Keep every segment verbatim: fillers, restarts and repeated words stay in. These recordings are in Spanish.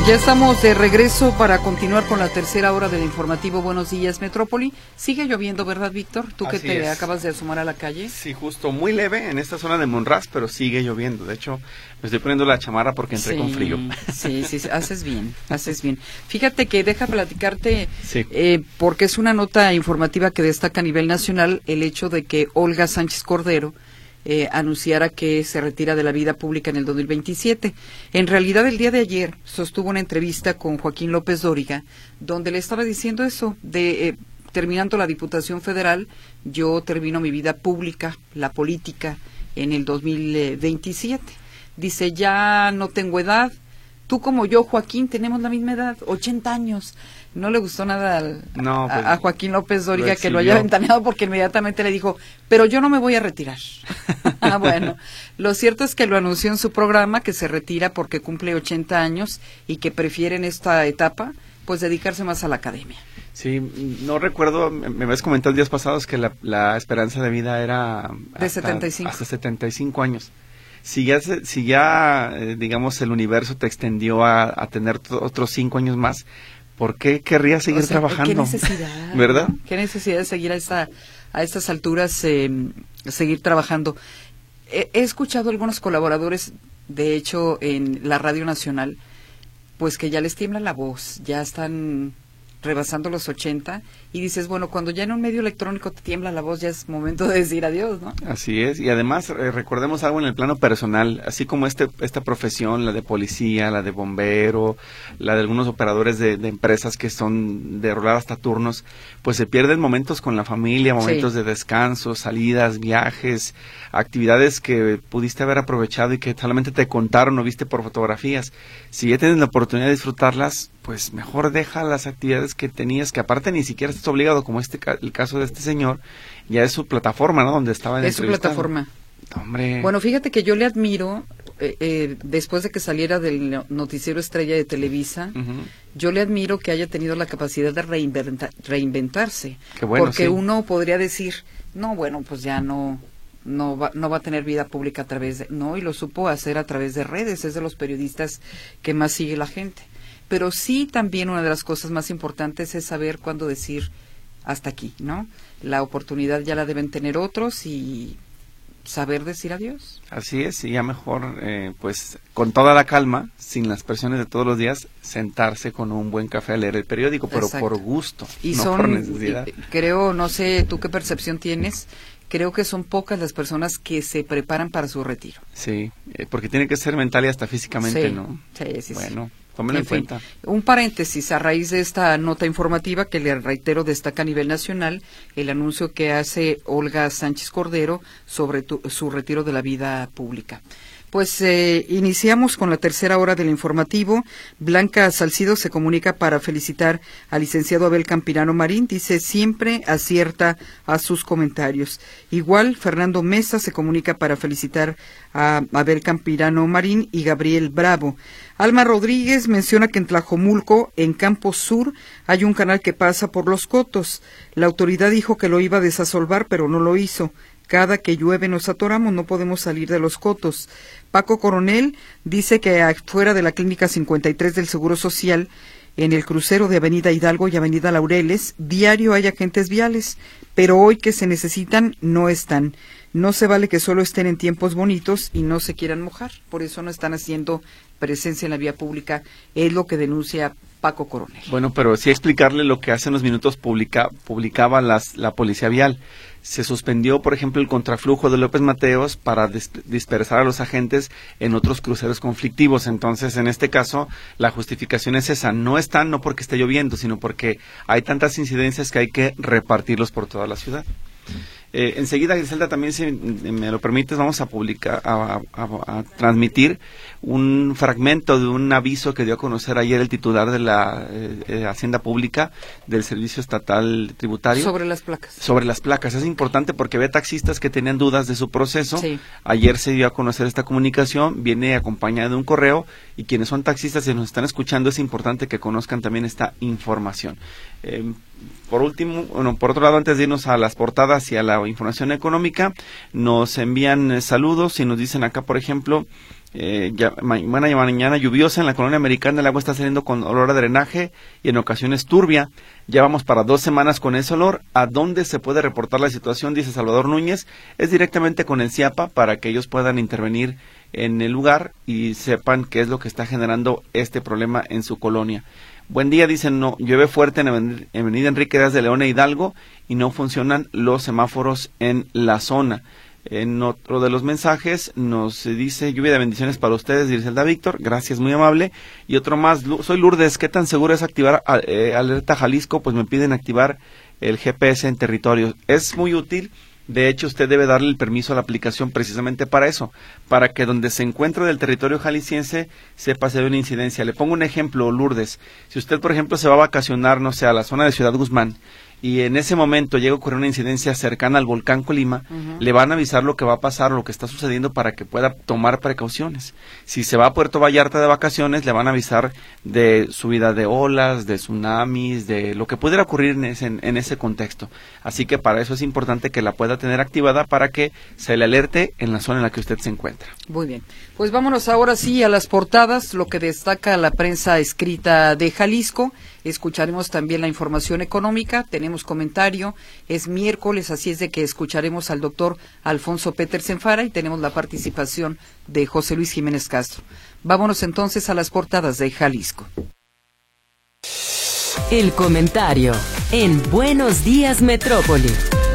Ya estamos de regreso para continuar con la tercera hora del informativo Buenos Días Metrópoli. Sigue lloviendo, ¿verdad, Víctor? Tú que Así te es. acabas de asomar a la calle. Sí, justo, muy leve en esta zona de Monraz, pero sigue lloviendo. De hecho, me estoy poniendo la chamarra porque entré Sí, con frío. Sí, sí, sí, haces bien, haces bien. Fíjate que deja platicarte, Sí. eh, porque es una nota informativa que destaca a nivel nacional el hecho de que Olga Sánchez Cordero Eh, anunciara que se retira de la vida pública en el dos mil veintisiete. En realidad, el día de ayer sostuvo una entrevista con Joaquín López Dóriga, donde le estaba diciendo eso, de eh, terminando la Diputación Federal, yo termino mi vida pública, la política, en el dos mil veintisiete. Dice, ya no tengo edad, tú como yo, Joaquín, tenemos la misma edad, ochenta años. No le gustó nada al, no, pues, a, a Joaquín López Dóriga lo que lo haya ventaneado, porque inmediatamente le dijo, pero yo no me voy a retirar. Ah, bueno, lo cierto es que lo anunció en su programa, que se retira porque cumple ochenta años y que prefiere en esta etapa, pues, dedicarse más a la academia. Sí, no recuerdo, me habías comentado días pasados que la, la esperanza de vida era de hasta, setenta y cinco. Hasta setenta y cinco años. Si ya, si ya eh, digamos, el universo te extendió a, a tener otros cinco años más, ¿por qué querrías seguir o sea, trabajando? ¿Qué necesidad? ¿Verdad? ¿No? ¿Qué necesidad de seguir a, esta, a estas alturas, eh, seguir trabajando? He, he escuchado algunos colaboradores, de hecho, en la Radio Nacional, pues que ya les tiembla la voz, ya están rebasando los ochenta, y dices, bueno, cuando ya en un medio electrónico te tiembla la voz, ya es momento de decir adiós, ¿no? Así es, y además eh, recordemos algo en el plano personal, así como este esta profesión, la de policía, la de bombero, la de algunos operadores de, de empresas que son de rolar hasta turnos, pues se pierden momentos con la familia, momentos sí. de descanso, salidas, viajes, actividades que pudiste haber aprovechado y que solamente te contaron o viste por fotografías. Si ya tienes la oportunidad de disfrutarlas, pues mejor deja las actividades que tenías, que aparte ni siquiera estás obligado, como este el caso de este señor, ya es su plataforma, ¿no? Donde estaba Es su plataforma. Hombre. Bueno, fíjate que yo le admiro, eh, eh, después de que saliera del noticiero estrella de Televisa, uh-huh. yo le admiro que haya tenido la capacidad de reinventa, reinventarse. Qué bueno, porque sí. uno podría decir, no, bueno, pues ya no... no va, no va a tener vida pública a través de... No, y lo supo hacer a través de redes, es de los periodistas que más sigue la gente. Pero sí, también una de las cosas más importantes es saber cuándo decir hasta aquí, ¿no? La oportunidad ya la deben tener otros y saber decir adiós. Así es, y ya mejor, eh, pues, con toda la calma, sin las presiones de todos los días, sentarse con un buen café a leer el periódico, pero Exacto. por gusto, y no son, por necesidad. Y, creo, no sé, tú qué percepción tienes, creo que son pocas las personas que se preparan para su retiro. Sí, eh, porque tiene que ser mental y hasta físicamente, sí, ¿no? Sí, sí, bueno. sí. Tómenlo en, en fin, cuenta. Un paréntesis, a raíz de esta nota informativa que le reitero destaca a nivel nacional el anuncio que hace Olga Sánchez Cordero sobre tu, su retiro de la vida pública. Pues eh, iniciamos con la tercera hora del informativo. Blanca Salcido se comunica para felicitar al licenciado Abel Campirano Marín. Dice, siempre acierta a sus comentarios. Igual, Fernando Mesa se comunica para felicitar a Abel Campirano Marín y Gabriel Bravo. Alma Rodríguez menciona que en Tlajomulco, en Campo Sur, hay un canal que pasa por Los Cotos. La autoridad dijo que lo iba a desasolvar, pero no lo hizo. Cada que llueve nos atoramos, no podemos salir de Los Cotos. Paco Coronel dice que afuera de la Clínica cincuenta y tres del Seguro Social, en el crucero de Avenida Hidalgo y Avenida Laureles, diario hay agentes viales, pero hoy que se necesitan no están. No se vale que solo estén en tiempos bonitos y no se quieran mojar, por eso no están haciendo presencia en la vía pública, es lo que denuncia Paco Coronel. Bueno, pero sí explicarle lo que hace unos minutos publica, publicaba las, la Policía Vial. Se suspendió, por ejemplo, el contraflujo de López Mateos para dis dispersar a los agentes en otros cruceros conflictivos. Entonces, en este caso, la justificación es esa. No están, no porque esté lloviendo, sino porque hay tantas incidencias que hay que repartirlos por toda la ciudad. Eh, enseguida, Griselda, también, si me lo permites, vamos a publicar, a, a, a, a transmitir un fragmento de un aviso que dio a conocer ayer el titular de la eh, eh, Hacienda Pública del Servicio Estatal Tributario. Sobre las placas. Sobre las placas. Es importante porque ve taxistas que tenían dudas de su proceso. Sí. Ayer se dio a conocer esta comunicación, viene acompañada de un correo, y quienes son taxistas y nos están escuchando, es importante que conozcan también esta información. Eh, Por último, bueno, por otro lado, antes de irnos a las portadas y a la información económica, nos envían eh, saludos y nos dicen acá, por ejemplo, Eh, ya, mañana, mañana lluviosa en la colonia americana, el agua está saliendo con olor a drenaje y en ocasiones turbia. Ya vamos para dos semanas con ese olor. ¿A dónde se puede reportar la situación? Dice Salvador Núñez. Es directamente con el CIAPA para que ellos puedan intervenir en el lugar y sepan qué es lo que está generando este problema en su colonia. Buen día, dicen, no, llueve fuerte en Avenida Enrique Díaz de León e Hidalgo y no funcionan los semáforos en la zona. En otro de los mensajes nos dice, lluvia de bendiciones para ustedes, Griselda Víctor, gracias, muy amable. Y otro más, soy Lourdes, ¿qué tan seguro es activar eh, Alerta Jalisco? Pues me piden activar el G P S en territorio. Es muy útil, de hecho usted debe darle el permiso a la aplicación precisamente para eso, para que donde se encuentre del territorio jalisciense sepa si hay una incidencia. Le pongo un ejemplo, Lourdes, si usted por ejemplo se va a vacacionar, no sé, a la zona de Ciudad Guzmán, y en ese momento llega a ocurrir una incidencia cercana al volcán Colima, uh-huh. le van a avisar lo que va a pasar o lo que está sucediendo para que pueda tomar precauciones. Si se va a Puerto Vallarta de vacaciones, le van a avisar de subida de olas, de tsunamis, de lo que pudiera ocurrir en ese, en ese contexto. Así que para eso es importante que la pueda tener activada para que se le alerte en la zona en la que usted se encuentra. Muy bien. Pues vámonos ahora sí a las portadas, lo que destaca la prensa escrita de Jalisco. Escucharemos también la información económica, tenemos comentario, es miércoles, así es de que escucharemos al doctor Alfonso Petersen Fara y tenemos la participación de José Luis Jiménez Castro. Vámonos entonces a las portadas de Jalisco. El comentario en Buenos Días Metrópoli.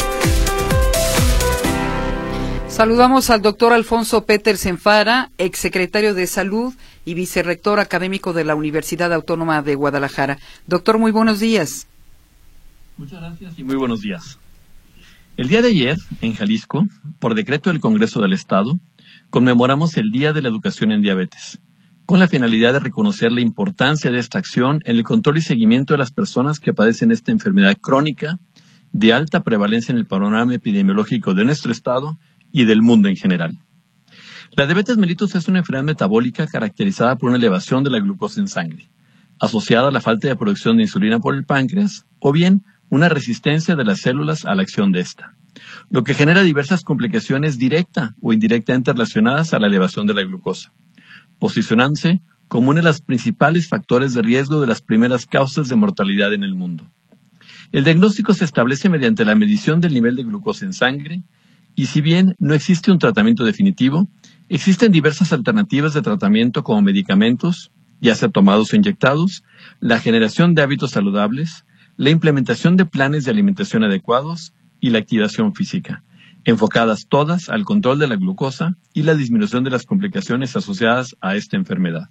Saludamos al doctor Alfonso Petersen Fara, exsecretario de Salud y vicerrector académico de la Universidad Autónoma de Guadalajara. Doctor, muy buenos días. Muchas gracias y muy buenos días. El día de ayer, en Jalisco, por decreto del Congreso del Estado, conmemoramos el Día de la Educación en Diabetes, con la finalidad de reconocer la importancia de esta acción en el control y seguimiento de las personas que padecen esta enfermedad crónica de alta prevalencia en el panorama epidemiológico de nuestro estado y del mundo en general. La diabetes mellitus es una enfermedad metabólica caracterizada por una elevación de la glucosa en sangre, asociada a la falta de producción de insulina por el páncreas, o bien una resistencia de las células a la acción de esta, lo que genera diversas complicaciones directa o indirectamente relacionadas a la elevación de la glucosa, posicionándose como uno de los principales factores de riesgo de las primeras causas de mortalidad en el mundo. El diagnóstico se establece mediante la medición del nivel de glucosa en sangre, y si bien no existe un tratamiento definitivo, existen diversas alternativas de tratamiento como medicamentos, ya sea tomados o inyectados, la generación de hábitos saludables, la implementación de planes de alimentación adecuados y la activación física, enfocadas todas al control de la glucosa y la disminución de las complicaciones asociadas a esta enfermedad.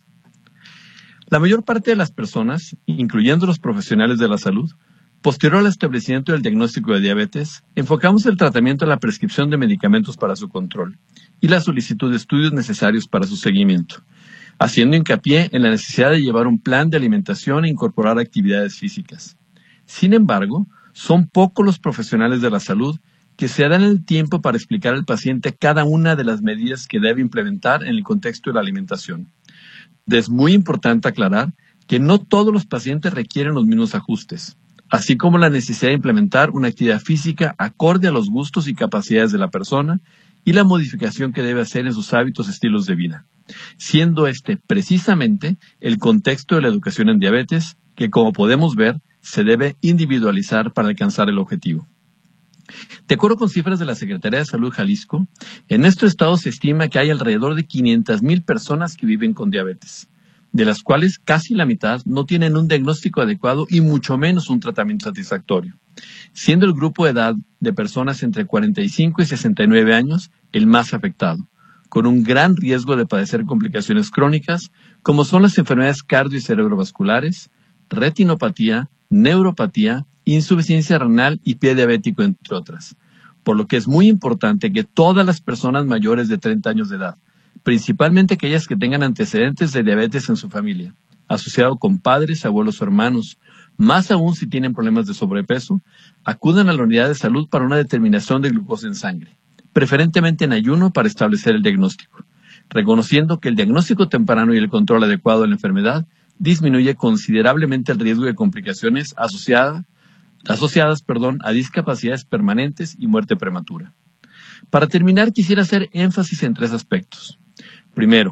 La mayor parte de las personas, incluyendo los profesionales de la salud, posterior al establecimiento del diagnóstico de diabetes, enfocamos el tratamiento a la prescripción de medicamentos para su control y la solicitud de estudios necesarios para su seguimiento, haciendo hincapié en la necesidad de llevar un plan de alimentación e incorporar actividades físicas. Sin embargo, son pocos los profesionales de la salud que se dan el tiempo para explicar al paciente cada una de las medidas que debe implementar en el contexto de la alimentación. Es muy importante aclarar que no todos los pacientes requieren los mismos ajustes, así como la necesidad de implementar una actividad física acorde a los gustos y capacidades de la persona y la modificación que debe hacer en sus hábitos y estilos de vida, siendo este precisamente el contexto de la educación en diabetes que, como podemos ver, se debe individualizar para alcanzar el objetivo. De acuerdo con cifras de la Secretaría de Salud Jalisco, en nuestro estado se estima que hay alrededor de quinientas mil personas que viven con diabetes, de las cuales casi la mitad no tienen un diagnóstico adecuado y mucho menos un tratamiento satisfactorio, siendo el grupo de edad de personas entre cuarenta y cinco y sesenta y nueve años el más afectado, con un gran riesgo de padecer complicaciones crónicas como son las enfermedades cardio- y cerebrovasculares, retinopatía, neuropatía, insuficiencia renal y pie diabético, entre otras, por lo que es muy importante que todas las personas mayores de treinta años de edad, principalmente aquellas que tengan antecedentes de diabetes en su familia, asociado con padres, abuelos o hermanos, más aún si tienen problemas de sobrepeso, acudan a la unidad de salud para una determinación de glucosa en sangre, preferentemente en ayuno para establecer el diagnóstico, reconociendo que el diagnóstico temprano y el control adecuado de la enfermedad disminuye considerablemente el riesgo de complicaciones asociadas, asociadas perdón, a discapacidades permanentes y muerte prematura. Para terminar, quisiera hacer énfasis en tres aspectos. Primero,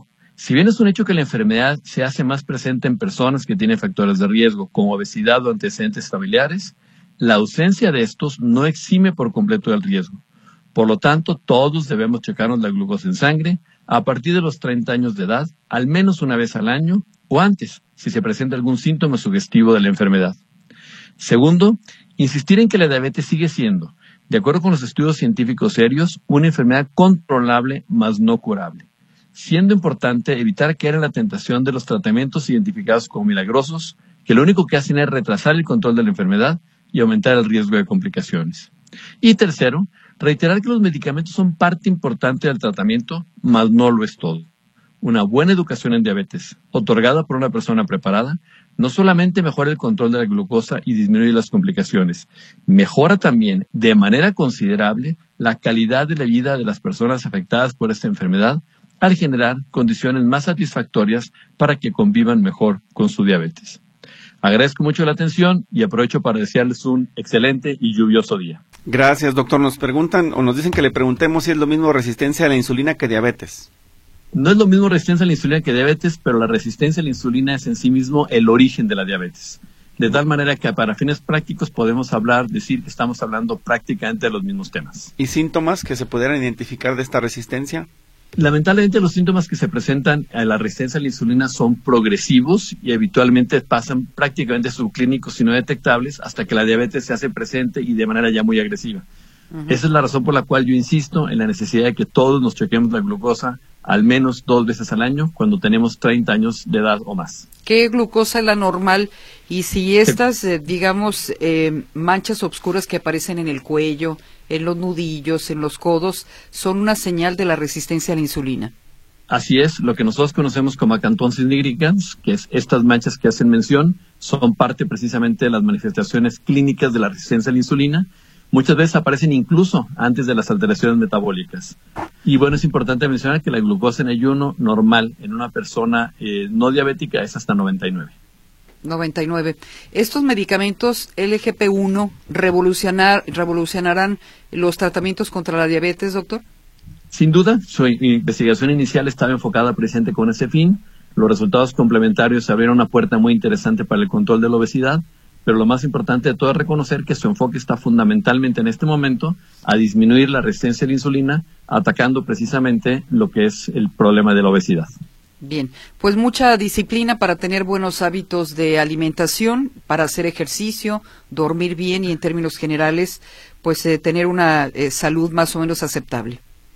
Si bien es un hecho que la enfermedad se hace más presente en personas que tienen factores de riesgo, como obesidad o antecedentes familiares, la ausencia de estos no exime por completo del riesgo. Por lo tanto, todos debemos checarnos la glucosa en sangre a partir de los treinta años de edad, al menos una vez al año o antes, si se presenta algún síntoma sugestivo de la enfermedad. Segundo, insistir en que la diabetes sigue siendo, de acuerdo con los estudios científicos serios, una enfermedad controlable mas no curable, siendo importante evitar caer en la tentación de los tratamientos identificados como milagrosos, que lo único que hacen es retrasar el control de la enfermedad y aumentar el riesgo de complicaciones. Y tercero, reiterar que los medicamentos son parte importante del tratamiento, mas no lo es todo. Una buena educación en diabetes, otorgada por una persona preparada, no solamente mejora el control de la glucosa y disminuye las complicaciones, mejora también de manera considerable la calidad de la vida de las personas afectadas por esta enfermedad, al generar condiciones más satisfactorias para que convivan mejor con su diabetes. Agradezco mucho la atención y aprovecho para desearles un excelente y lluvioso día. Gracias, doctor. Nos preguntan o nos dicen que le preguntemos si es lo mismo resistencia a la insulina que diabetes. No es lo mismo resistencia a la insulina que diabetes, pero la resistencia a la insulina es en sí mismo el origen de la diabetes. De tal manera que para fines prácticos podemos hablar, decir que estamos hablando prácticamente de los mismos temas. ¿Y síntomas que se pudieran identificar de esta resistencia? Lamentablemente los síntomas que se presentan a la resistencia a la insulina son progresivos y habitualmente pasan prácticamente subclínicos y no detectables hasta que la diabetes se hace presente y de manera ya muy agresiva. Uh-huh. Esa es la razón por la cual yo insisto en la necesidad de que todos nos chequemos la glucosa al menos dos veces al año cuando tenemos treinta años de edad o más. ¿Qué glucosa es la normal? Y si estas, eh, digamos, eh, manchas oscuras que aparecen en el cuello, en los nudillos, en los codos, son una señal de la resistencia a la insulina. Así es, lo que nosotros conocemos como acantosis nigricans, que es estas manchas que hacen mención, son parte precisamente de las manifestaciones clínicas de la resistencia a la insulina. Muchas veces aparecen incluso antes de las alteraciones metabólicas. Y bueno, es importante mencionar que la glucosa en ayuno normal en una persona eh, no diabética es hasta noventa y nueve. noventa y nueve. ¿Estos medicamentos L G P uno revolucionar, revolucionarán los tratamientos contra la diabetes, doctor? Sin duda, su investigación inicial estaba enfocada precisamente con ese fin. Los resultados complementarios abrieron una puerta muy interesante para el control de la obesidad, pero lo más importante de todo es reconocer que su enfoque está fundamentalmente en este momento a disminuir la resistencia a la insulina, atacando precisamente lo que es el problema de la obesidad. Bien, pues mucha disciplina para tener buenos hábitos de alimentación, para hacer ejercicio, dormir bien y en términos generales, pues eh, tener una eh, salud más o menos aceptable.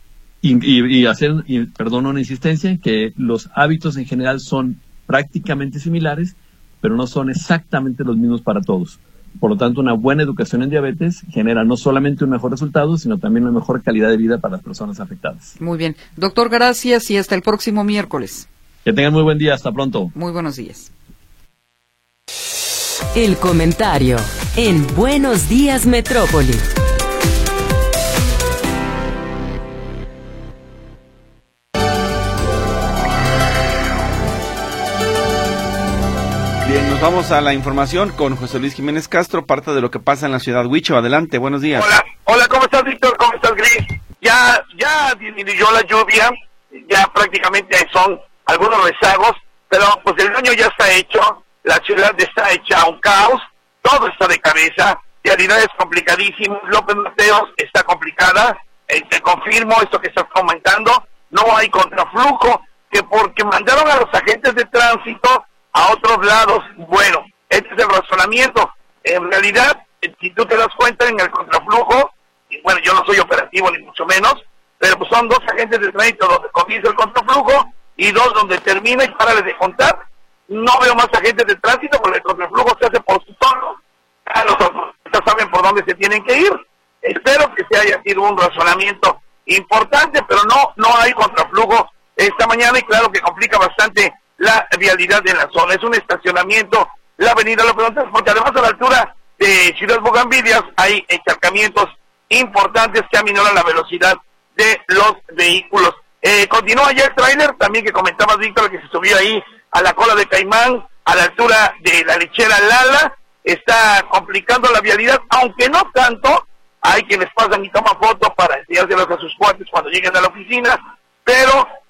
Y, y, y hacer, y, perdón, una insistencia, que los hábitos en general son prácticamente similares, pero no son exactamente los mismos para todos. Por lo tanto, una buena educación en diabetes genera no solamente un mejor resultado, sino también una mejor calidad de vida para las personas afectadas. Muy bien. Doctor, gracias y hasta el próximo miércoles. Que tengan muy buen día. Hasta pronto. Muy buenos días. El comentario en Buenos Días Metrópoli. Bien, nos vamos a la información con José Luis Jiménez Castro, parte de lo que pasa en la ciudad Huicho. Adelante, buenos días. Hola, hola, ¿cómo estás, Víctor? ¿Cómo estás, Gris? Ya, ya disminuyó la lluvia, ya prácticamente son algunos rezagos, pero pues el daño ya está hecho, la ciudad está hecha un caos, todo está de cabeza, realidad es complicadísimo, López Mateos está complicada, eh, te confirmo esto que estás comentando, no hay contraflujo, que porque mandaron a los agentes de tránsito a otros lados. Bueno, este es el razonamiento. En realidad, si tú te das cuenta en el contraflujo, y bueno, yo no soy operativo ni mucho menos, pero pues son dos agentes de tránsito donde comienza el contraflujo y dos donde termina y para de contar. No veo más agentes de tránsito porque el contraflujo se hace por sí solo. Ya los automovilistas saben por dónde se tienen que ir. Espero que se haya sido un razonamiento importante, pero no, no hay contraflujo esta mañana y claro que complica bastante la vialidad en la zona. Es un estacionamiento, la avenida López Mateos, porque además a la altura de Ciudad Bugambilias hay encharcamientos importantes que aminoran la velocidad de los vehículos. Eh, continúa ya el tráiler, también que comentabas, Víctor, que se subió ahí a la cola de Caimán, a la altura de la lechera Lala, está complicando la vialidad, aunque no tanto. Hay quienes pasan y toman fotos para enseñárselos a sus cuates cuando lleguen a la oficina, pero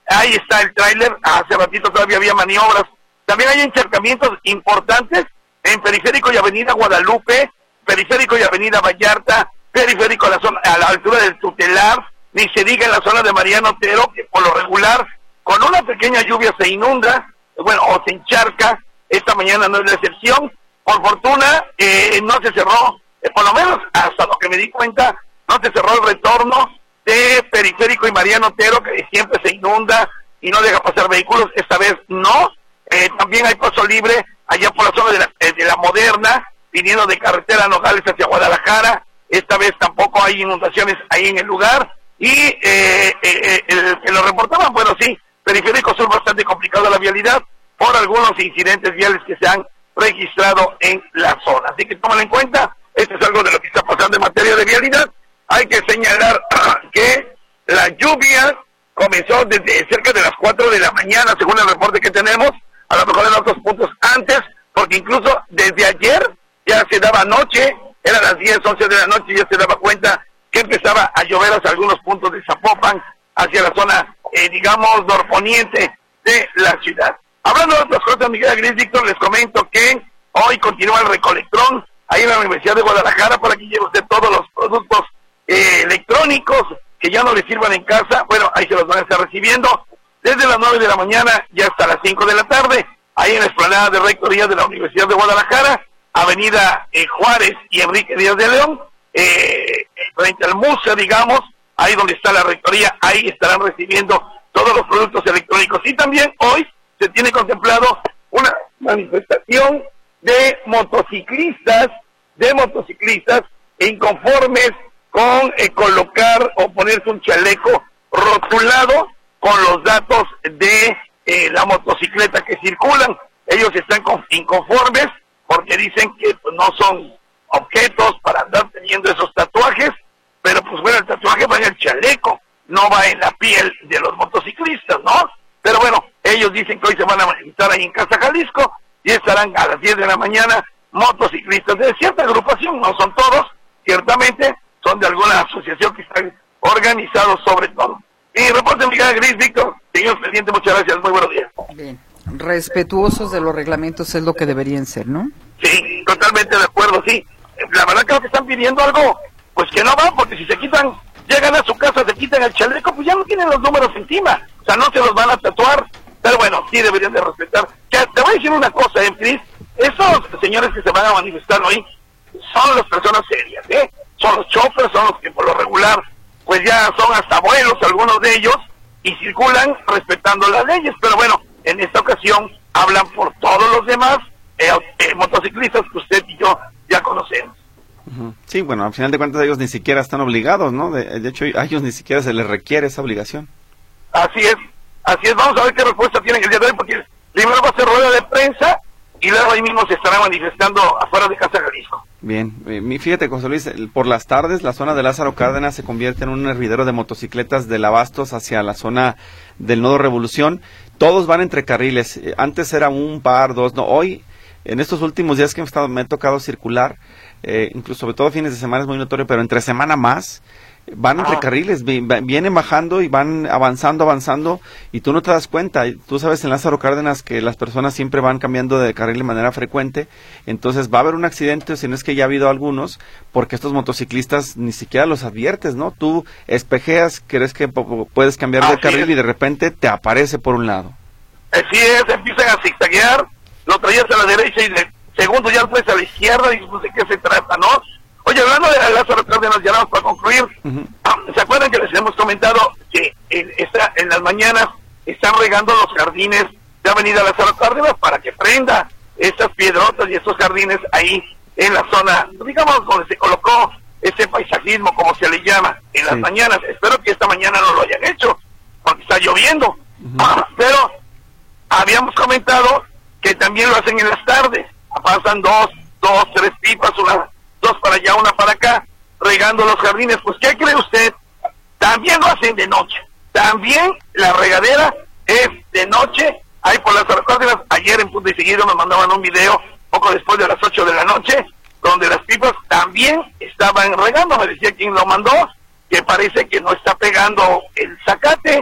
ahí está el tráiler, hace ratito todavía había maniobras. También hay encharcamientos importantes en Periférico y Avenida Guadalupe, Periférico y Avenida Vallarta, Periférico a la zona, a la altura del Tutelar, ni se diga en la zona de Mariano Otero, que por lo regular, con una pequeña lluvia se inunda, bueno, o se encharca. Esta mañana no es la excepción. Por fortuna, eh, no se cerró, eh, por lo menos hasta lo que me di cuenta, no se cerró el retorno de Periférico y Mariano Otero, que siempre se inunda y no deja pasar vehículos. Esta vez no. Eh, también hay paso libre allá por la zona de la, eh, de la Moderna, viniendo de carretera Nogales hacia Guadalajara. Esta vez tampoco hay inundaciones ahí en el lugar. Y eh, eh, eh, el que lo reportaban, bueno, sí, Periférico Sur bastante complicado la vialidad por algunos incidentes viales que se han registrado en la zona. Así que tómalo en cuenta, esto es algo de lo que está pasando en materia de vialidad. Hay que señalar que la lluvia comenzó desde cerca de las cuatro de la mañana, según el reporte que tenemos, a lo mejor en otros puntos antes, porque incluso desde ayer ya se daba noche, eran las diez, once de la noche, y ya se daba cuenta que empezaba a llover hacia algunos puntos de Zapopan, hacia la zona, eh, digamos, norponiente de la ciudad. Hablando de otras cosas, mi querida Gris, Víctor, les comento que hoy continúa el recolectrón ahí en la Universidad de Guadalajara para que lleve usted todos los productos eh, electrónicos que ya no le sirvan en casa. Bueno, ahí se los van a estar recibiendo desde las nueve de la mañana y hasta las cinco de la tarde, ahí en la explanada de Rectoría de la Universidad de Guadalajara, Avenida eh, Juárez y Enrique Díaz de León, eh, frente al museo, digamos, ahí donde está la Rectoría, ahí estarán recibiendo todos los productos electrónicos. Y también hoy se tiene contemplado una manifestación de motociclistas, de motociclistas inconformes con eh, colocar o ponerse un chaleco rotulado con los datos de eh, la motocicleta que circulan. Ellos están inconformes porque dicen que pues, no son objetos para andar teniendo esos tatuajes, pero pues bueno, el tatuaje va en el chaleco, no va en la piel de los motociclistas, ¿no? Pero bueno, ellos dicen que hoy se van a manifestar ahí en Casa Jalisco y estarán a las diez de la mañana motociclistas de cierta agrupación, no son todos, ciertamente, son de alguna asociación que están organizados sobre todo. Y reporte mi querida Gris, Víctor, señor presidente, muchas gracias, muy buenos días. Bien, respetuosos de los reglamentos es lo que deberían ser, ¿no? Sí, totalmente de acuerdo, sí. La verdad creo que están pidiendo algo, pues que no va, porque si se quitan, llegan a su casa, se quitan el chaleco, pues ya no tienen los números encima, o sea, no se los van a tatuar, pero bueno, sí deberían de respetar. Que te voy a decir una cosa, ¿eh, Cris? Esos señores que se van a manifestar hoy son las personas serias, ¿eh? Son los choferes, son los que por lo regular, pues ya son hasta abuelos algunos de ellos, y circulan respetando las leyes, pero bueno, en esta ocasión hablan por todos los demás eh, eh, motociclistas que usted y yo ya conocemos. Sí, bueno, al final de cuentas ellos ni siquiera están obligados, ¿no? De, de hecho, a ellos ni siquiera se les requiere esa obligación. Así es, así es. Vamos a ver qué respuesta tienen el día de hoy, porque primero va a ser rueda de prensa y luego ahí mismo se estará manifestando afuera de Casa Jalisco. Bien, eh, fíjate, José Luis, por las tardes la zona de Lázaro Cárdenas se convierte en un hervidero de motocicletas del Abastos hacia la zona del Nodo Revolución. Todos van entre carriles. Eh, antes era un par, dos, no. Hoy, en estos últimos días que me, estado, me he tocado circular, eh, incluso sobre todo fines de semana es muy notorio, pero entre semana más, van entre ah. carriles, vienen bajando y van avanzando, avanzando, y tú no te das cuenta. Tú sabes en Lázaro Cárdenas que las personas siempre van cambiando de carril de manera frecuente, entonces va a haber un accidente, si no es que ya ha habido algunos, porque estos motociclistas ni siquiera los adviertes, ¿no? Tú espejeas, crees que puedes cambiar de Así carril es. y de repente te aparece por un lado. Así es, empiezan a zigzaguear, lo traías a la derecha y de segundo ya lo traes a la izquierda y pues de qué se trata, ¿no? Oye, hablando de Lázaro Cárdenas, ya vamos para concluir. Uh-huh. ¿Se acuerdan que les hemos comentado que en, esta, en las mañanas están regando los jardines de Avenida Lázaro Cárdenas para que prenda estas piedrotas y estos jardines ahí en la zona, digamos, donde se colocó ese paisajismo, como se le llama, en las sí. mañanas? Espero que esta mañana no lo hayan hecho, porque está lloviendo. Uh-huh. Ah, pero habíamos comentado que también lo hacen en las tardes. Pasan dos, dos, tres pipas, una... dos para allá, una para acá, regando los jardines. Pues, ¿qué cree usted? También lo hacen de noche. También la regadera es de noche. Ahí por las Cárdenas, ayer en punto y seguido me mandaban un video, poco después de las ocho de la noche, donde las pipas también estaban regando. Me decía quien lo mandó, que parece que no está pegando el zacate,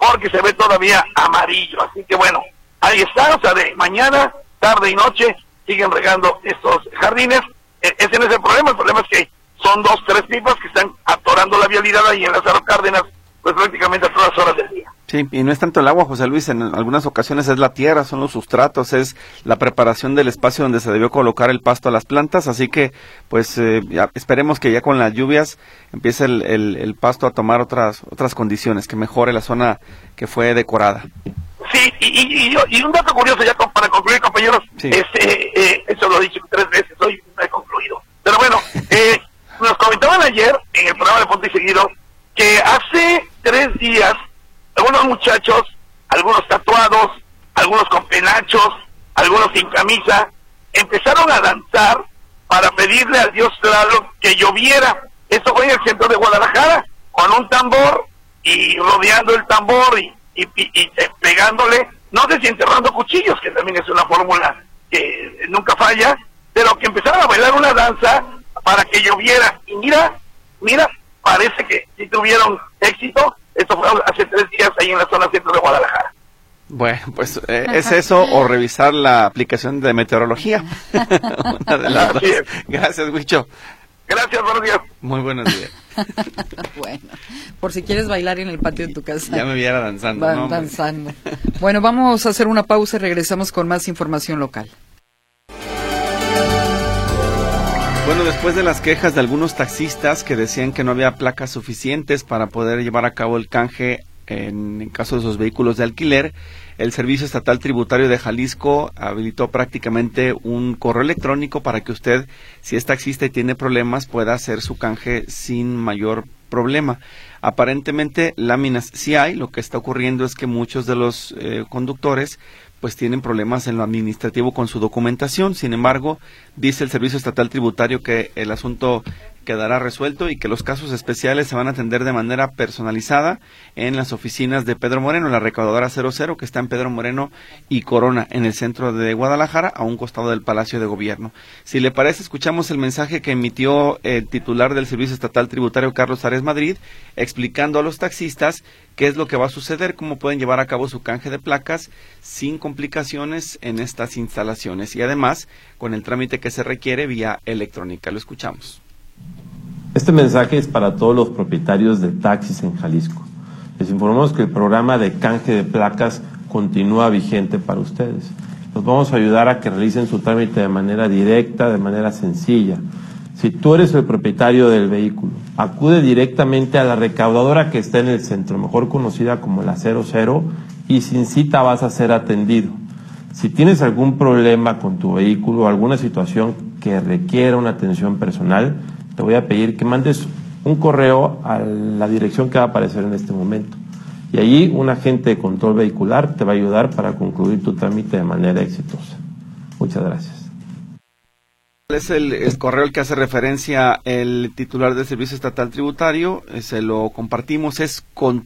porque se ve todavía amarillo. Así que bueno, ahí está, o sea, de mañana, tarde y noche siguen regando estos jardines. E- ese no es el problema, el problema es que son dos, tres pipas que están atorando la vialidad ahí en Lázaro Cárdenas, pues prácticamente a todas horas del día. Sí, y no es tanto el agua, José Luis, en algunas ocasiones es la tierra, son los sustratos, es la preparación del espacio donde se debió colocar el pasto a las plantas, así que pues eh, ya, esperemos que ya con las lluvias empiece el, el, el pasto a tomar otras otras condiciones, que mejore la zona que fue decorada. Sí, y, y, y, yo- y un dato curioso ya con- para concluir, compañeros, Sí. este, eh, eso lo he dicho tres veces, hoy no he concluido. Pero bueno, eh, nos comentaban ayer en el programa de Ponte y Seguido que hace tres días algunos muchachos, algunos tatuados, algunos con penachos, algunos sin camisa, empezaron a danzar para pedirle al dios Tlaloc que lloviera. Eso fue en el centro de Guadalajara, con un tambor y rodeando el tambor y, y, y- y, eh, pegándole, no sé si enterrando cuchillos, que también es una fórmula que nunca falla, pero que empezaron a bailar una danza para que lloviera. Y mira, mira, parece que sí tuvieron éxito. Esto fue hace tres días ahí en la zona centro de Guadalajara. Bueno, pues eh, es eso o revisar la aplicación de meteorología. Una de las dos. Así es. Gracias, Huicho. Gracias, buenos días. Muy buenos días. Bueno, por si quieres bailar en el patio de tu casa. Ya me viera danzando. Van ¿no? danzando. Bueno, vamos a hacer una pausa y regresamos con más información local. Bueno, después de las quejas de algunos taxistas que decían que no había placas suficientes para poder llevar a cabo el canje en, en caso de sus vehículos de alquiler, el Servicio Estatal Tributario de Jalisco habilitó prácticamente un correo electrónico para que usted, si es taxista y tiene problemas, pueda hacer su canje sin mayor problema. Aparentemente láminas sí hay, lo que está ocurriendo es que muchos de los eh, conductores pues tienen problemas en lo administrativo con su documentación. Sin embargo, dice el Servicio Estatal Tributario que el asunto quedará resuelto y que los casos especiales se van a atender de manera personalizada en las oficinas de Pedro Moreno, la recaudadora cero cero, que está en Pedro Moreno y Corona, en el centro de Guadalajara, a un costado del Palacio de Gobierno. Si le parece, escuchamos el mensaje que emitió el titular del Servicio Estatal Tributario, Carlos Ares Madrid, explicando a los taxistas qué es lo que va a suceder, cómo pueden llevar a cabo su canje de placas sin complicaciones en estas instalaciones y además con el trámite que se requiere vía electrónica. Lo escuchamos. Este mensaje es para todos los propietarios de taxis en Jalisco. Les informamos que el programa de canje de placas continúa vigente para ustedes. Los vamos a ayudar a que realicen su trámite de manera directa, de manera sencilla. Si tú eres el propietario del vehículo, acude directamente a la recaudadora que está en el centro, mejor conocida como la cero cero, y sin cita vas a ser atendido. Si tienes algún problema con tu vehículo o alguna situación que requiera una atención personal, te voy a pedir que mandes un correo a la dirección que va a aparecer en este momento. Y allí un agente de control vehicular te va a ayudar para concluir tu trámite de manera exitosa. Muchas gracias. Es el, el correo al que hace referencia el titular del Servicio Estatal Tributario, eh, se lo compartimos, es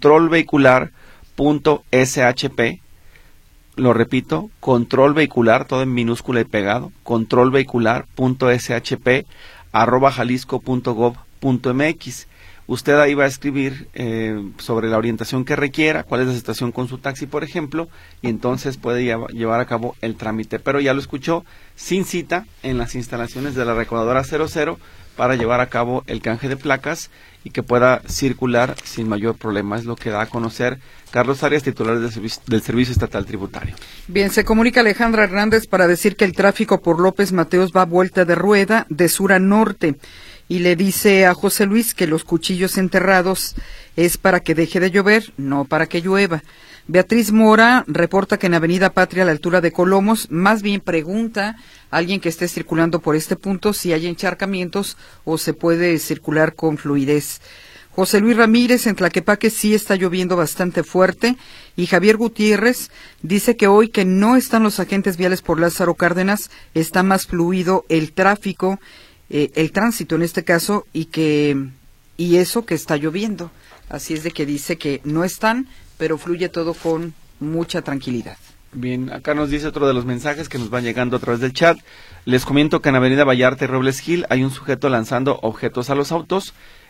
controlvehicular.shp, lo repito, controlvehicular, todo en minúscula y pegado, controlvehicular.shp arroba jalisco punto gob punto mx. Usted ahí va a escribir eh, sobre la orientación que requiera, cuál es la situación con su taxi, por ejemplo, y entonces puede lleva, llevar a cabo el trámite. Pero ya lo escuchó, sin cita, en las instalaciones de la recaudadora cero cero para llevar a cabo el canje de placas y que pueda circular sin mayor problema. Es lo que da a conocer Carlos Arias, titular del Servicio, del Servicio Estatal Tributario. Bien, se comunica Alejandra Hernández para decir que el tráfico por López Mateos va a vuelta de rueda de sur a norte. Y le dice a José Luis que los cuchillos enterrados es para que deje de llover, no para que llueva. Beatriz Mora reporta que en Avenida Patria, a la altura de Colomos, más bien pregunta a alguien que esté circulando por este punto si hay encharcamientos o se puede circular con fluidez. José Luis Ramírez en Tlaquepaque sí está lloviendo bastante fuerte y Javier Gutiérrez dice que hoy que no están los agentes viales por Lázaro Cárdenas está más fluido el tráfico, eh, el tránsito en este caso y que y eso que está lloviendo. Así es de que dice que no están, pero fluye todo con mucha tranquilidad. Bien, acá nos dice otro de los mensajes que nos van llegando a través del chat. Les comento que en Avenida Vallarta y Robles Gil hay un sujeto lanzando objetos a los autos.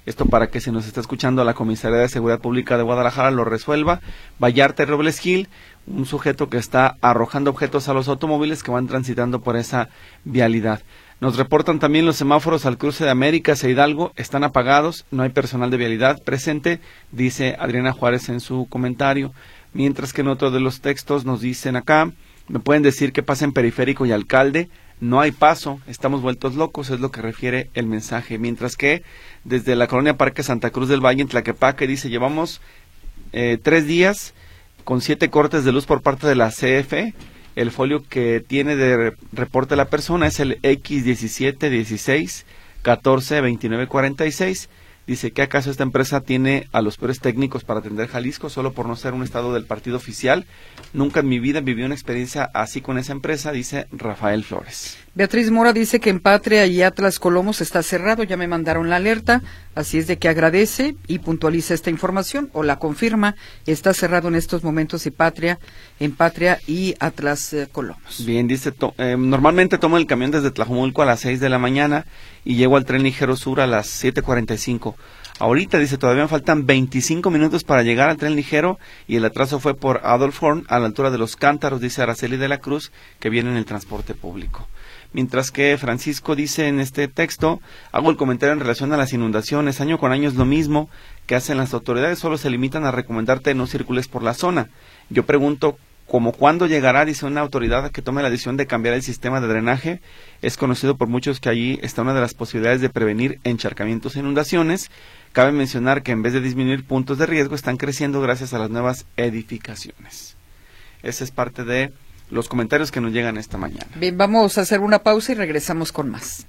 Esto para que si nos está escuchando la Comisaría de Seguridad Pública de Guadalajara lo resuelva. Vallarta y Robles Gil, un sujeto que está arrojando objetos a los automóviles que van transitando por esa vialidad. Nos reportan también los semáforos al cruce de Américas e Hidalgo están apagados, no hay personal de vialidad presente, dice Adriana Juárez en su comentario. Mientras que en otro de los textos nos dicen acá, me pueden decir qué pasa en Periférico y Alcalde, no hay paso, estamos vueltos locos, es lo que refiere el mensaje. Mientras que desde la colonia Parque Santa Cruz del Valle en Tlaquepaque dice, llevamos eh, tres días con siete cortes de luz por parte de la C F E. El folio que tiene de reporte la persona es el equis diecisiete dieciséis catorce veintinueve cuarenta y seis. Dice que acaso esta empresa tiene a los peores técnicos para atender Jalisco solo por no ser un estado del partido oficial. Nunca en mi vida viví una experiencia así con esa empresa, dice Rafael Flores. Beatriz Mora dice que en Patria y Atlas Colomos está cerrado, ya me mandaron la alerta, así es de que agradece y puntualiza esta información o la confirma, está cerrado en estos momentos y Patria, en Patria y Atlas eh, Colomos. Bien, dice, to, eh, normalmente tomo el camión desde Tlajomulco a las seis de la mañana y llego al tren ligero sur a las siete cuarenta y cinco. Ahorita, dice, todavía me faltan veinticinco minutos para llegar al tren ligero y el atraso fue por Adolf Horn a la altura de Los Cántaros, dice Araceli de la Cruz, que viene en el transporte público. Mientras que Francisco dice en este texto, hago el comentario en relación a las inundaciones, año con año es lo mismo que hacen las autoridades, solo se limitan a recomendarte no circules por la zona. Yo pregunto, ¿cómo cuándo llegará, dice una autoridad, que tome la decisión de cambiar el sistema de drenaje? Es conocido por muchos que allí está una de las posibilidades de prevenir encharcamientos e inundaciones. Cabe mencionar que en vez de disminuir puntos de riesgo, están creciendo gracias a las nuevas edificaciones. Esa es parte de los comentarios que nos llegan esta mañana. Bien, vamos a hacer una pausa y regresamos con más.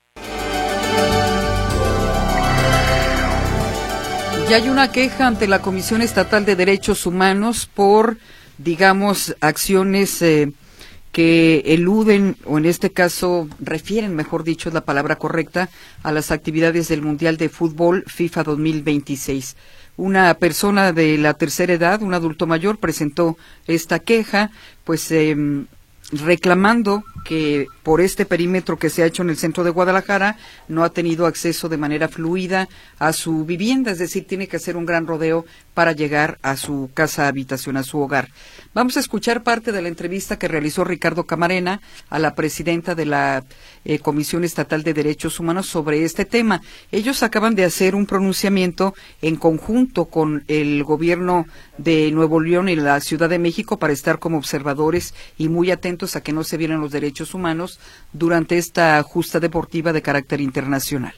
Ya hay una queja ante la Comisión Estatal de Derechos Humanos por, digamos, acciones eh, que eluden, o en este caso refieren, mejor dicho, es la palabra correcta, a las actividades del Mundial de Fútbol FIFA dos mil veintiséis. Una persona de la tercera edad, un adulto mayor, presentó esta queja, pues eh, reclamando que por este perímetro que se ha hecho en el centro de Guadalajara no ha tenido acceso de manera fluida a su vivienda, es decir, tiene que hacer un gran rodeo para llegar a su casa habitación, a su hogar. Vamos a escuchar parte de la entrevista que realizó Ricardo Camarena a la presidenta de la eh, Comisión Estatal de Derechos Humanos sobre este tema. Ellos acaban de hacer un pronunciamiento en conjunto con el gobierno de Nuevo León y la Ciudad de México para estar como observadores y muy atentos a que no se violen los derechos humanos durante esta justa deportiva de carácter internacional.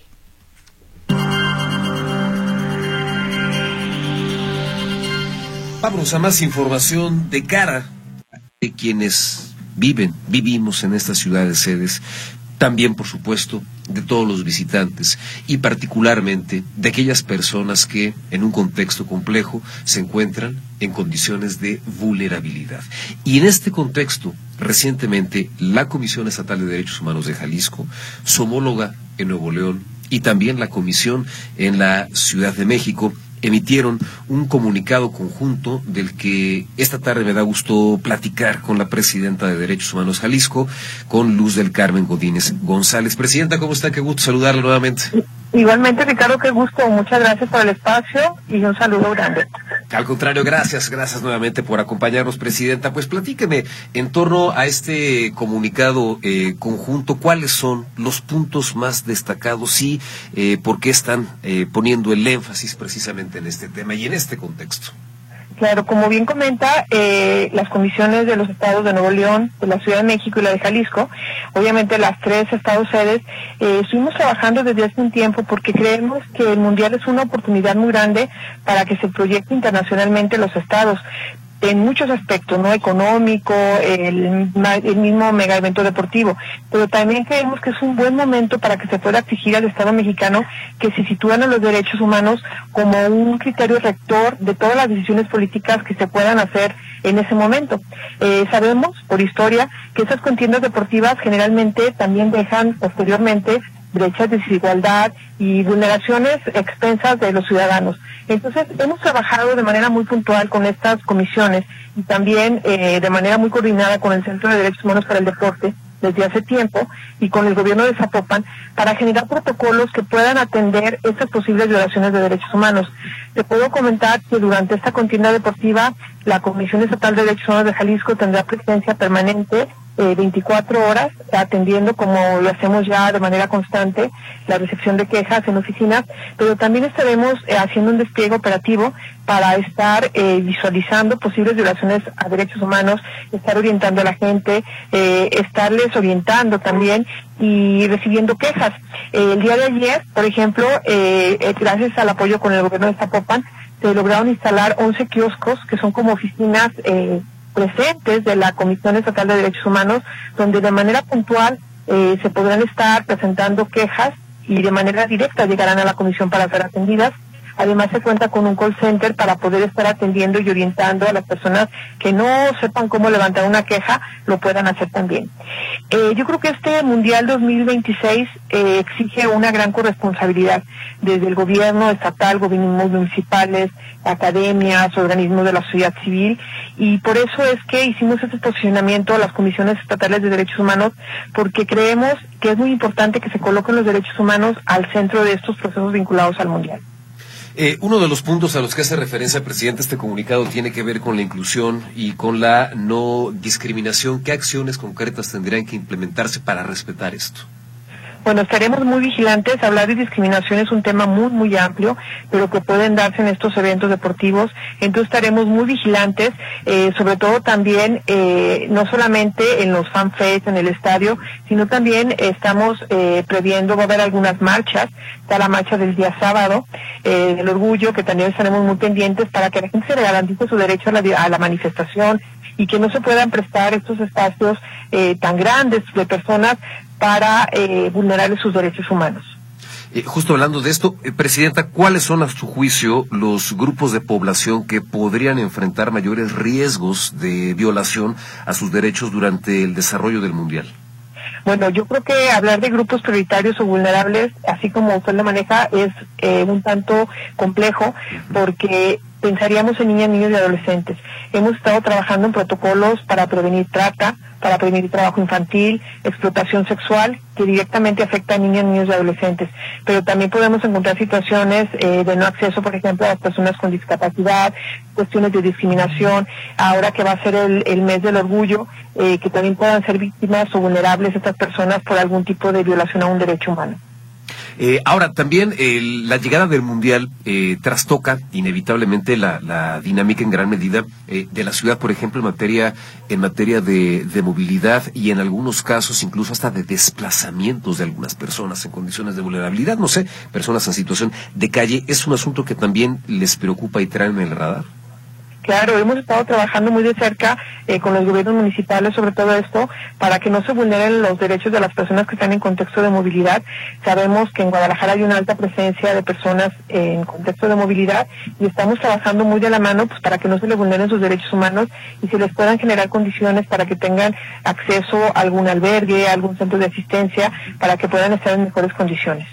Vamos a más información de cara de quienes viven, vivimos en estas ciudades sedes, también por supuesto de todos los visitantes y particularmente de aquellas personas que en un contexto complejo se encuentran en condiciones de vulnerabilidad. Y en este contexto, recientemente la Comisión Estatal de Derechos Humanos de Jalisco, su homóloga en Nuevo León y también la Comisión en la Ciudad de México emitieron un comunicado conjunto del que esta tarde me da gusto platicar con la presidenta de Derechos Humanos Jalisco, con Luz del Carmen Godínez González. Presidenta, ¿cómo está? Qué gusto saludarla nuevamente. Igualmente, Ricardo, qué gusto. Muchas gracias por el espacio y un saludo grande. Al contrario, gracias, gracias nuevamente por acompañarnos, presidenta. Pues platíqueme, en torno a este comunicado eh, conjunto, ¿cuáles son los puntos más destacados y eh, por qué están eh, poniendo el énfasis precisamente en este tema y en este contexto? Claro, como bien comenta, eh, las comisiones de los estados de Nuevo León, de la Ciudad de México y la de Jalisco, obviamente las tres estados sedes, eh, estuvimos trabajando desde hace un tiempo porque creemos que el Mundial es una oportunidad muy grande para que se proyecte internacionalmente los estados, en muchos aspectos, ¿no? Económico, el, el mismo mega evento deportivo, pero también creemos que es un buen momento para que se pueda exigir al Estado mexicano que se sitúen a los derechos humanos como un criterio rector de todas las decisiones políticas que se puedan hacer en ese momento. Eh, sabemos, por historia, que esas contiendas deportivas generalmente también dejan posteriormente brechas de desigualdad y vulneraciones expensas de los ciudadanos. Entonces, hemos trabajado de manera muy puntual con estas comisiones y también eh, de manera muy coordinada con el Centro de Derechos Humanos para el Deporte desde hace tiempo y con el gobierno de Zapopan para generar protocolos que puedan atender estas posibles violaciones de derechos humanos. Te puedo comentar que durante esta contienda deportiva la Comisión Estatal de Derechos Humanos de Jalisco tendrá presencia permanente eh, veinticuatro horas, atendiendo, como lo hacemos ya de manera constante, la recepción de quejas en oficinas, pero también estaremos eh, haciendo un despliegue operativo para estar eh, visualizando posibles violaciones a derechos humanos, estar orientando a la gente, eh, estarles orientando también y recibiendo quejas. Eh, el día de ayer, por ejemplo, eh, eh, gracias al apoyo con el gobierno de Zapopan, se lograron instalar once kioscos que son como oficinas eh, presentes de la Comisión Estatal de Derechos Humanos, donde de manera puntual eh, se podrán estar presentando quejas y de manera directa llegarán a la comisión para ser atendidas. Además se cuenta con un call center para poder estar atendiendo y orientando a las personas que no sepan cómo levantar una queja, lo puedan hacer también. Eh, yo creo que este Mundial dos mil veintiséis eh, exige una gran corresponsabilidad desde el gobierno estatal, gobiernos municipales, academias, organismos de la sociedad civil, y por eso es que hicimos este posicionamiento a las comisiones estatales de derechos humanos, porque creemos que es muy importante que se coloquen los derechos humanos al centro de estos procesos vinculados al Mundial. Eh, uno de los puntos a los que hace referencia el presidente este comunicado tiene que ver con la inclusión y con la no discriminación. ¿Qué acciones concretas tendrían que implementarse para respetar esto? Bueno, estaremos muy vigilantes. Hablar de discriminación es un tema muy, muy amplio, pero que pueden darse en estos eventos deportivos. Entonces estaremos muy vigilantes, eh, sobre todo también, eh, no solamente en los fanfests, en el estadio, sino también estamos eh, previendo, va a haber algunas marchas. Está la marcha del día sábado, eh, del orgullo, que también estaremos muy pendientes para que la gente se le garantice su derecho a la, a la manifestación y que no se puedan prestar estos espacios eh, tan grandes de personas para eh, vulnerar sus derechos humanos. Eh, justo hablando de esto, eh, Presidenta, ¿cuáles son a su juicio los grupos de población que podrían enfrentar mayores riesgos de violación a sus derechos durante el desarrollo del Mundial? Bueno, yo creo que hablar de grupos prioritarios o vulnerables, así como usted lo maneja, es eh, un tanto complejo, porque pensaríamos en niñas, niños y adolescentes. Hemos estado trabajando en protocolos para prevenir trata, para prevenir trabajo infantil, explotación sexual, que directamente afecta a niñas, niños y adolescentes. Pero también podemos encontrar situaciones eh, de no acceso, por ejemplo, a las personas con discapacidad, cuestiones de discriminación, ahora que va a ser el, el mes del orgullo, eh, que también puedan ser víctimas o vulnerables estas personas por algún tipo de violación a un derecho humano. Eh, ahora, también eh, la llegada del Mundial eh, trastoca inevitablemente la, la dinámica en gran medida eh, de la ciudad, por ejemplo, en materia en materia de, de movilidad y en algunos casos incluso hasta de desplazamientos de algunas personas en condiciones de vulnerabilidad, no sé, personas en situación de calle. ¿Es un asunto que también les preocupa y traen en el radar? Claro, hemos estado trabajando muy de cerca eh, con los gobiernos municipales sobre todo esto, para que no se vulneren los derechos de las personas que están en contexto de movilidad. Sabemos que en Guadalajara hay una alta presencia de personas eh, en contexto de movilidad y estamos trabajando muy de la mano pues para que no se les vulneren sus derechos humanos y se les puedan generar condiciones para que tengan acceso a algún albergue, a algún centro de asistencia, para que puedan estar en mejores condiciones.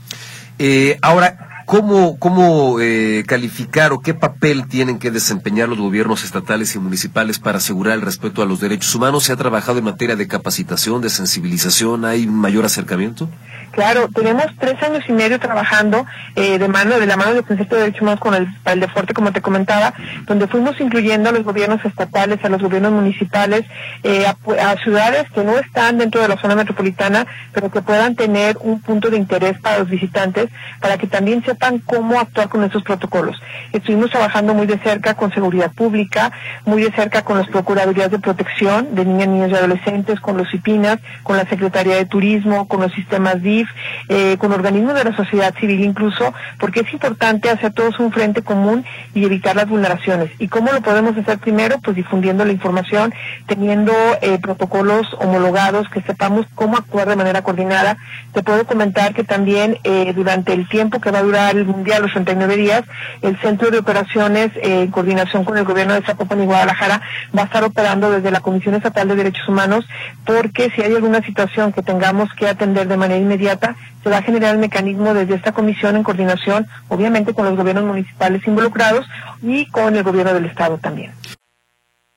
Eh, ahora, ¿Cómo, cómo eh, calificar o qué papel tienen que desempeñar los gobiernos estatales y municipales para asegurar el respeto a los derechos humanos? ¿Se ha trabajado en materia de capacitación, de sensibilización? ¿Hay un mayor acercamiento? Claro, tenemos tres años y medio trabajando eh, de mano de la mano del concepto de derechos humanos con el, el deporte, como te comentaba, donde fuimos incluyendo a los gobiernos estatales, a los gobiernos municipales, eh, a, a ciudades que no están dentro de la zona metropolitana, pero que puedan tener un punto de interés para los visitantes, para que también sepan cómo actuar con esos protocolos. Estuvimos trabajando muy de cerca con seguridad pública, muy de cerca con las procuradurías de protección de niñas, niños y adolescentes, con los IPINAS, con la Secretaría de Turismo, con los sistemas D I F, eh, con organismos de la sociedad civil incluso, porque es importante hacer todos un frente común y evitar las vulneraciones. ¿Y cómo lo podemos hacer primero? Pues difundiendo la información, teniendo eh, protocolos homologados, que sepamos cómo actuar de manera coordinada. Te puedo comentar que también eh, durante el tiempo que va a durar el Mundial, los treinta y nueve días, el Centro de Operaciones, eh, en coordinación con el gobierno de Zapopan y Guadalajara, va a estar operando desde la Comisión Estatal de Derechos Humanos, porque si hay alguna situación que tengamos que atender de manera inmediata, se va a generar el mecanismo desde esta comisión en coordinación, obviamente con los gobiernos municipales involucrados y con el gobierno del estado también.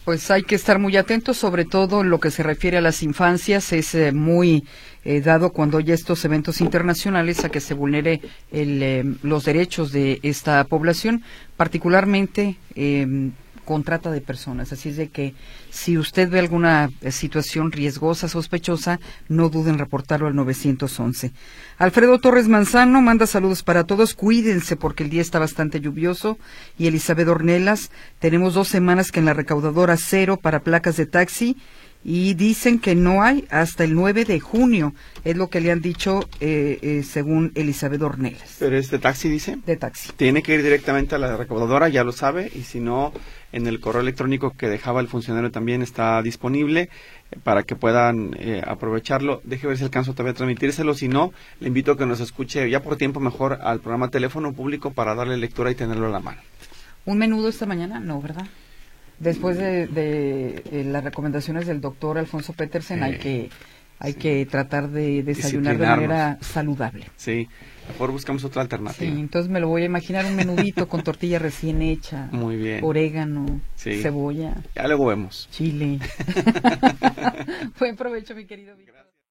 Pues hay que estar muy atentos, sobre todo en lo que se refiere a las infancias. Es eh, muy eh, dado cuando hay estos eventos internacionales a que se vulnere el, eh, los derechos de esta población, particularmente eh, con trata de personas. Así es de que si usted ve alguna eh, situación riesgosa, sospechosa, no duden en reportarlo al nueve once. Alfredo Torres Manzano manda saludos para todos. Cuídense porque el día está bastante lluvioso. Y Elizabeth Ornelas, tenemos dos semanas que en la recaudadora cero para placas de taxi y dicen que no hay hasta el nueve de junio. Es lo que le han dicho eh, eh, según Elizabeth Ornelas. ¿Pero es de taxi, dice? De taxi. Tiene que ir directamente a la recaudadora, ya lo sabe, y si no, en el correo electrónico que dejaba el funcionario también está disponible eh, para que puedan eh, aprovecharlo. Deje ver si alcanzo todavía a transmitírselo, si no, le invito a que nos escuche ya por tiempo mejor al programa Teléfono Público para darle lectura y tenerlo a la mano. ¿Un menudo esta mañana? No, ¿verdad? Después de, de, de las recomendaciones del doctor Alfonso Petersen, eh, hay que hay sí. que tratar de desayunar de manera saludable. Sí, mejor buscamos otra alternativa. Sí, entonces me lo voy a imaginar un menudito con tortilla recién hecha. Muy bien. Orégano, sí. Cebolla. Ya luego vemos. Chile. Buen provecho, mi querido Víctor.